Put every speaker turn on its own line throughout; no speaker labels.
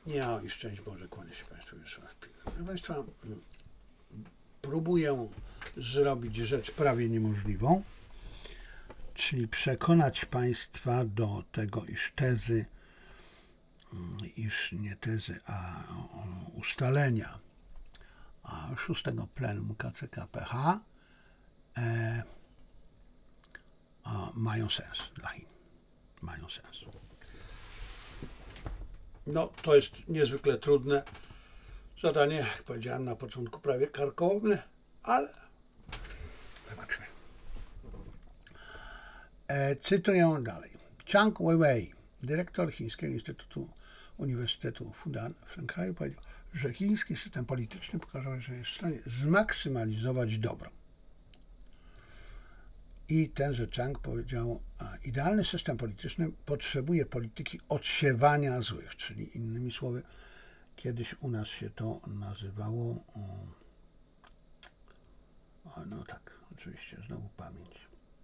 Ja i szczęść Boże, kłanię się Państwu już raz. Proszę Państwa, próbuję zrobić rzecz prawie niemożliwą, czyli przekonać Państwa do tego, iż nie tezy, a ustalenia szóstego plenum KCKPH mają sens dla Chin. Mają sens. No, to jest niezwykle trudne zadanie, jak powiedziałem na początku, prawie karkołomne, ale zobaczymy. Cytuję dalej. Chang Weiwei, dyrektor Chińskiego Instytutu Uniwersytetu Fudan w Szanghaju, powiedział, że chiński system polityczny pokazał, że jest w stanie zmaksymalizować dobro. I tenże Chang powiedział, idealny system polityczny potrzebuje polityki odsiewania złych, czyli innymi słowy, kiedyś u nas się to nazywało, no tak, oczywiście, znowu pamięć.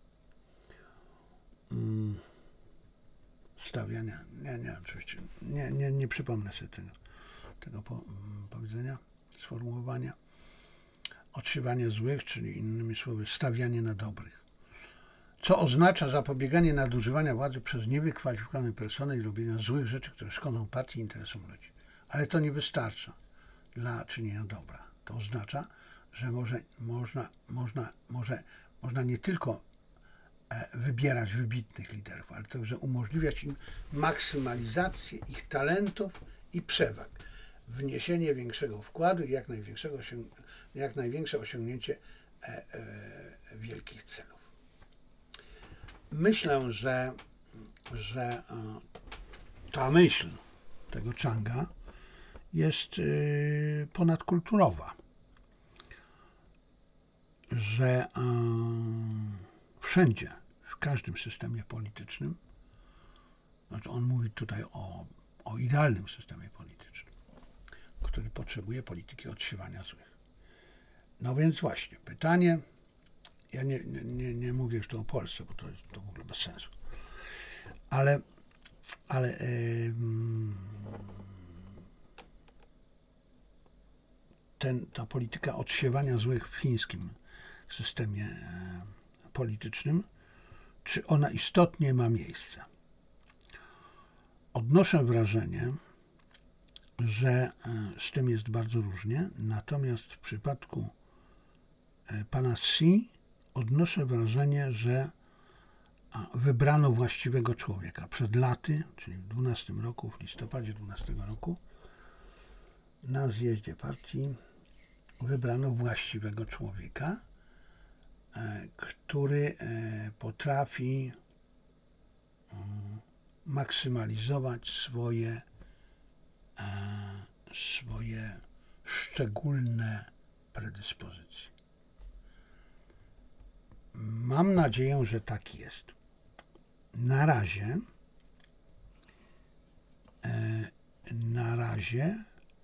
Stawiania, oczywiście, nie przypomnę sobie tego powiedzenia, sformułowania. Odsiewanie złych, czyli innymi słowy, stawianie na dobrych. Co oznacza zapobieganie nadużywania władzy przez niewykwalifikowane persony i robienia złych rzeczy, które szkodzą partii i interesom ludzi. Ale to nie wystarcza dla czynienia dobra. To oznacza, że można nie tylko wybierać wybitnych liderów, ale także umożliwiać im maksymalizację ich talentów i przewag, wniesienie większego wkładu i jak największe osiągnięcie wielkich celów. Myślę, że ta myśl tego Changa jest ponadkulturowa, że wszędzie, w każdym systemie politycznym, znaczy on mówi tutaj o idealnym systemie politycznym, który potrzebuje polityki odsiewania złych. No więc właśnie, pytanie, ja nie mówię już tu o Polsce, bo to w ogóle bez sensu, ale ta polityka odsiewania złych w chińskim systemie politycznym, czy ona istotnie ma miejsce? Odnoszę wrażenie, że z tym jest bardzo różnie, natomiast w przypadku pana Xi odnoszę wrażenie, że wybrano właściwego człowieka. Przed laty, czyli w listopadzie 12 roku, na zjeździe partii wybrano właściwego człowieka, który potrafi maksymalizować swoje szczególne predyspozycje. Mam nadzieję, że tak jest. Na razie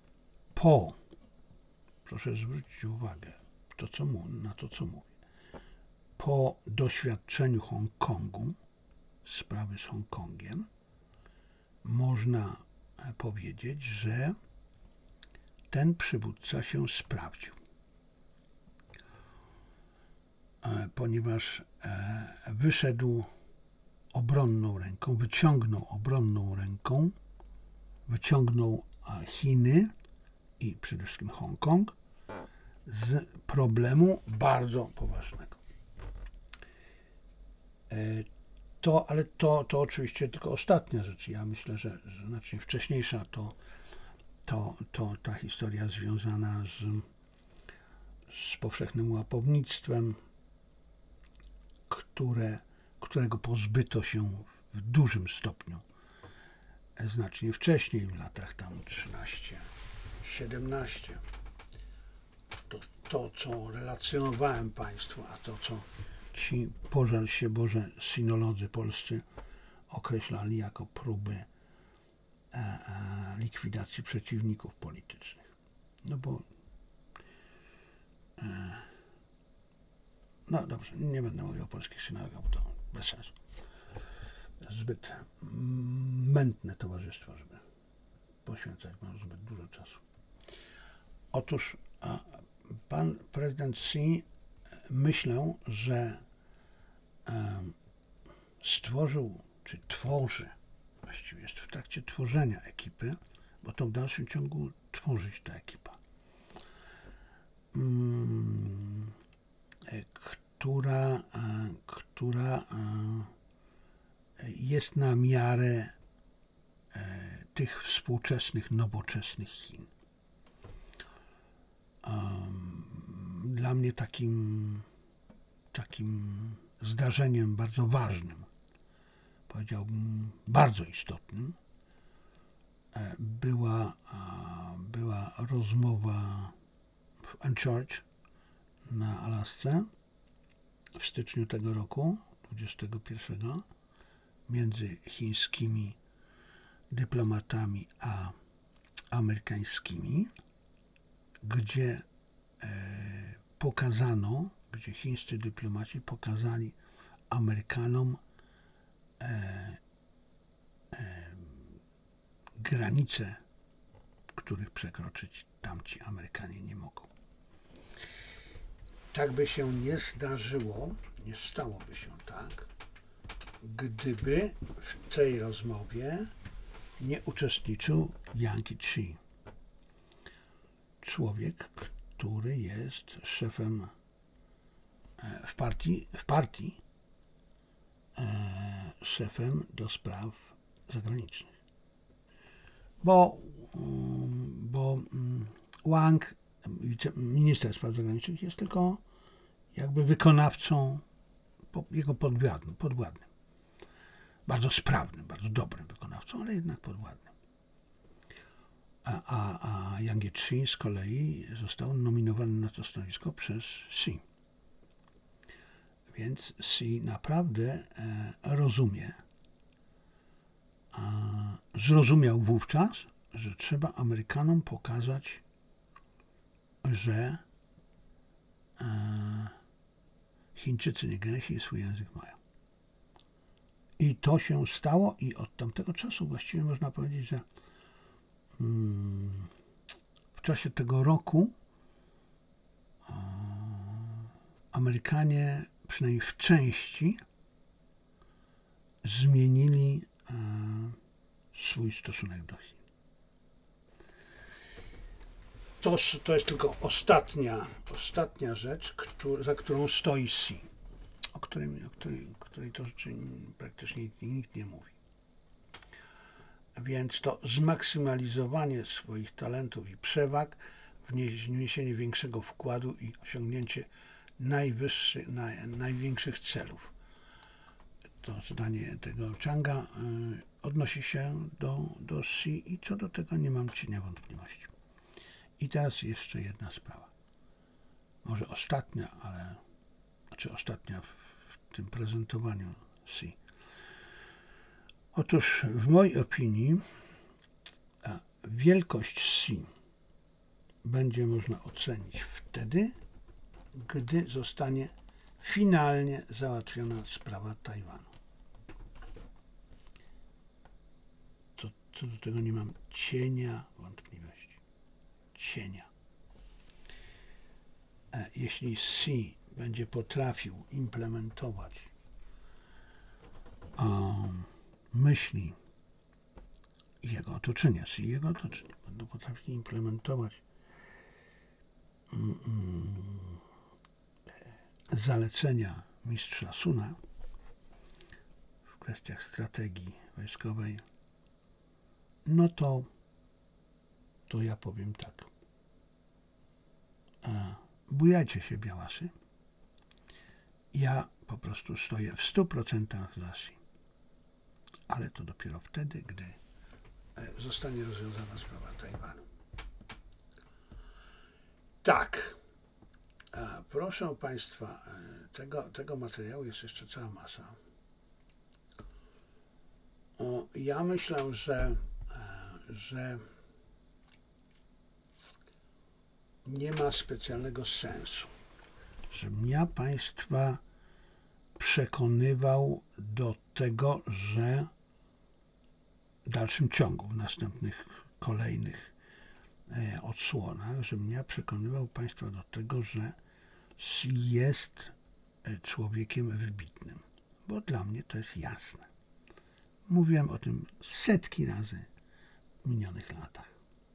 proszę zwrócić uwagę na to, co mówię, po doświadczeniu Hongkongu, sprawy z Hongkongiem, można powiedzieć, że ten przywódca się sprawdził, ponieważ wyciągnął obronną ręką, wyciągnął Chiny i przede wszystkim Hongkong z problemu bardzo poważnego. Ale to oczywiście tylko ostatnia rzecz. Ja myślę, że znacznie wcześniejsza to ta historia związana z powszechnym łapownictwem, którego pozbyto się w dużym stopniu znacznie wcześniej, w latach tam 13-17. To, co relacjonowałem Państwu, a to, co ci, pożal się Boże, sinolodzy polscy określali jako próby likwidacji przeciwników politycznych. No bo no dobrze, nie będę mówił o polskich synagogach, bo to bez sensu. Zbyt mętne towarzystwo, żeby poświęcać, bo mam zbyt dużo czasu. Otóż pan prezydent Xi, myślę, że stworzył, czy tworzy, właściwie jest w trakcie tworzenia ekipy, bo to w dalszym ciągu tworzyć ta ekipa, która jest na miarę tych współczesnych, nowoczesnych Chin. Dla mnie takim zdarzeniem bardzo ważnym, powiedziałbym bardzo istotnym, była rozmowa w Anchorage na Alasce w styczniu tego roku, 21, między chińskimi dyplomatami a amerykańskimi, gdzie gdzie chińscy dyplomaci pokazali Amerykanom granice, których przekroczyć tamci Amerykanie nie mogą. Tak by się nie zdarzyło, nie stałoby się tak, gdyby w tej rozmowie nie uczestniczył Yang Jiechi. Człowiek, który jest szefem w partii szefem do spraw zagranicznych. Bo Wang, minister spraw zagranicznych, jest tylko jakby wykonawcą, jego podwładnym. Bardzo sprawnym, bardzo dobrym wykonawcą, ale jednak podwładnym. A Yang Jiechi z kolei został nominowany na to stanowisko przez Xi. Więc Xi naprawdę zrozumiał wówczas, że trzeba Amerykanom pokazać, że Chińczycy nie gęsi i swój język mają. I to się stało i od tamtego czasu właściwie można powiedzieć, że w czasie tego roku Amerykanie przynajmniej w części zmienili swój stosunek do Chin. To jest tylko ostatnia rzecz, za którą stoi Xi, o której to rzeczy praktycznie nikt nie mówi. Więc to zmaksymalizowanie swoich talentów i przewag, wniesienie większego wkładu i osiągnięcie największych celów. To zdanie tego Changa odnosi się do Xi i co do tego nie mam cienia wątpliwości. I teraz jeszcze jedna sprawa. Może ostatnia, ostatnia w tym prezentowaniu Xi. Otóż w mojej opinii wielkość Xi będzie można ocenić wtedy, gdy zostanie finalnie załatwiona sprawa Tajwanu. Co do tego nie mam cienia wątpliwości. Cienia. Jeśli Xi będzie potrafił implementować myśli jego otoczenia, będą potrafili implementować zalecenia mistrza Suna w kwestiach strategii wojskowej, no to ja powiem tak. Bujajcie się, białasy. Ja po prostu stoję w 100% za Xi. Ale to dopiero wtedy, gdy zostanie rozwiązana sprawa Tajwanu. Tak. Proszę Państwa, tego materiału jest jeszcze cała masa. Ja myślę, że nie ma specjalnego sensu, żebym ja Państwa przekonywał do tego, że w dalszym ciągu, w następnych kolejnych odsłonach, żebym ja przekonywał Państwa do tego, że jest człowiekiem wybitnym, bo dla mnie to jest jasne. Mówiłem o tym setki razy w minionych latach.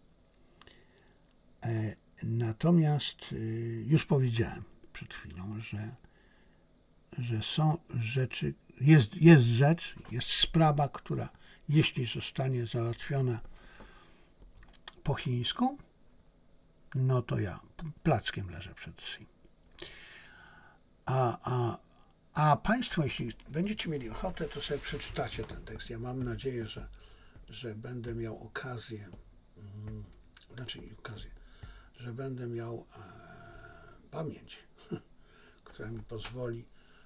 Natomiast już powiedziałem przed chwilą, że są rzeczy, jest sprawa, która jeśli zostanie załatwiona po chińsku, no to ja plackiem leżę przed Sejm. A Państwo, jeśli będziecie mieli ochotę, to sobie przeczytacie ten tekst. Ja mam nadzieję, że będę miał okazję, że będę miał pamięć, która mi pozwoli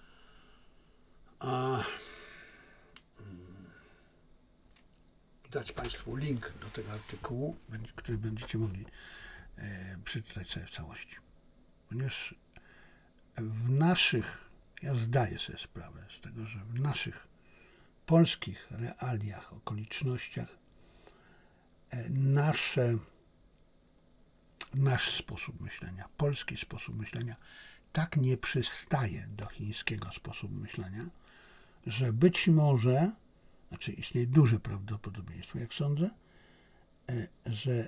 dać Państwu link do tego artykułu, który będziecie mogli przeczytać sobie w całości. Ponieważ ja zdaję sobie sprawę z tego, że w naszych polskich realiach, okolicznościach nasz sposób myślenia, polski sposób myślenia tak nie przystaje do chińskiego sposobu myślenia, że być może, istnieje duże prawdopodobieństwo, jak sądzę, że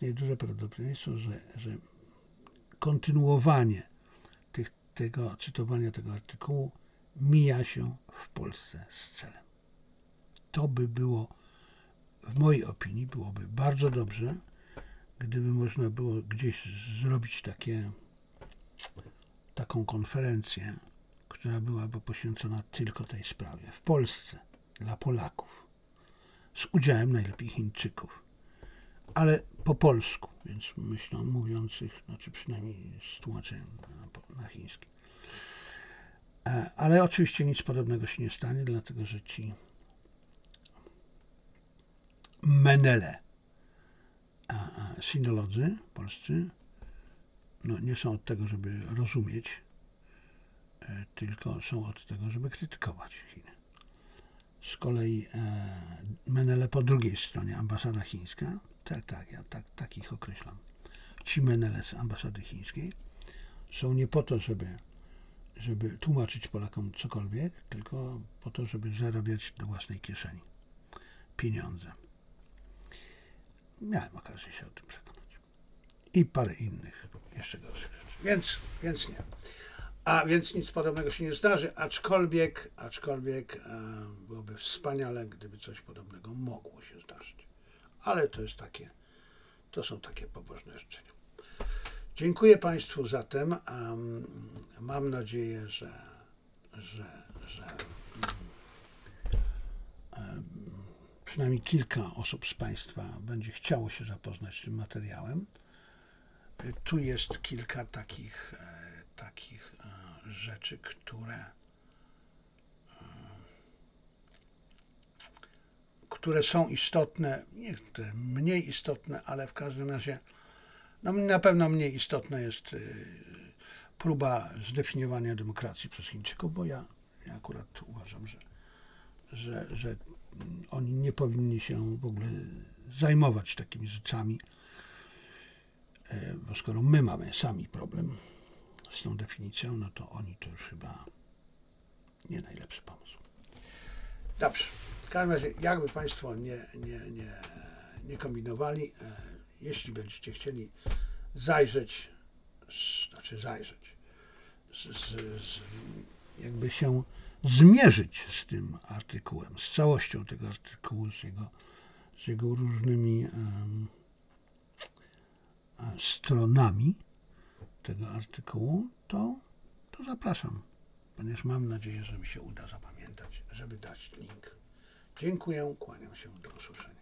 kontynuowanie cytowania tego artykułu mija się w Polsce z celem. To by było, w mojej opinii, byłoby bardzo dobrze, gdyby można było gdzieś zrobić taką konferencję, która byłaby poświęcona tylko tej sprawie. W Polsce, dla Polaków, z udziałem najlepiej Chińczyków, ale po polsku, więc myślę mówiących, przynajmniej z tłumaczeniem na chiński. Ale oczywiście nic podobnego się nie stanie, dlatego że ci menele, sinolodzy polscy, nie są od tego, żeby rozumieć, tylko są od tego, żeby krytykować Chiny. Z kolei menele po drugiej stronie, ambasada chińska, ja tak ich określam. Ci menele z ambasady chińskiej są nie po to, żeby tłumaczyć Polakom cokolwiek, tylko po to, żeby zarabiać do własnej kieszeni pieniądze. Miałem okazję się o tym przekonać. I parę innych jeszcze gorszych rzeczy. Więc nie. Więc nic podobnego się nie zdarzy, aczkolwiek byłoby wspaniale, gdyby coś podobnego mogło się zdarzyć. Ale to są takie pobożne życzenia. Dziękuję Państwu zatem. Mam nadzieję, że przynajmniej kilka osób z Państwa będzie chciało się zapoznać z tym materiałem. Tu jest kilka takich rzeczy, które są istotne, niektóre mniej istotne, ale w każdym razie na pewno mniej istotna jest próba zdefiniowania demokracji przez Chińczyków, bo ja akurat uważam, że oni nie powinni się w ogóle zajmować takimi rzeczami, bo skoro my mamy sami problem z tą definicją, no to oni to już chyba nie najlepszy pomysł. Dobrze. W każdym razie, jakby Państwo nie kombinowali, jeśli będziecie chcieli jakby się zmierzyć z tym artykułem, z całością tego artykułu, z jego różnymi stronami tego artykułu, to zapraszam, ponieważ mam nadzieję, że mi się uda zapamiętać, żeby dać link. Dziękuję, kłaniam się, do usłyszenia.